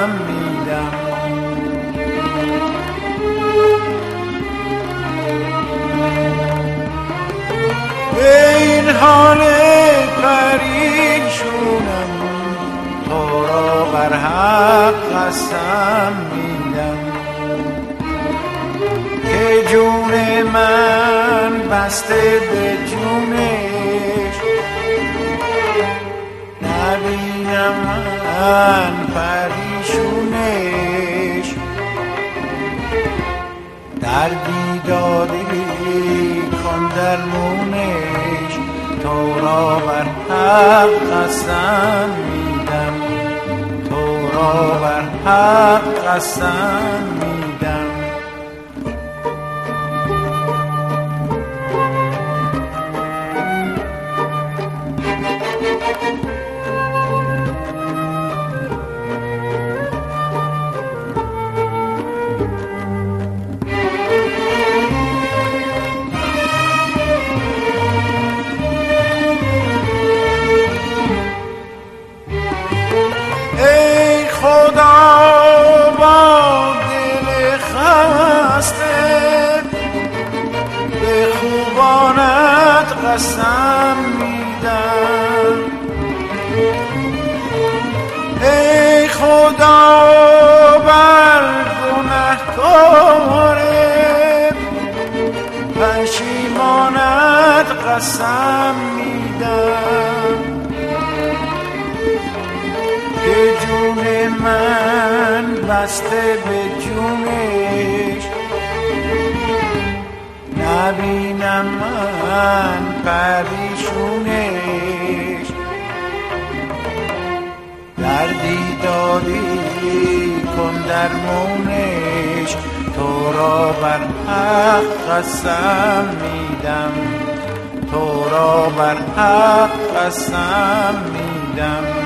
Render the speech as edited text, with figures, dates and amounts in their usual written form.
قسم میدم. به این حال پریشونم تو را بر حق قسم میدم که جون من بسته به جونش، نبینم من پریشونش. دردی دادی کن درمونش، تو را بر حق قسم میدم، تو را بر حق قسم میدم. قسم میدم ای خدا بر گنهکار پشیمانت قسم میدم که جون من بسته به جونش، نبینم من پریشونش. دردی دادی کن درمونش، تو را بر حق قسم میدم، تو را بر حق قسم میدم.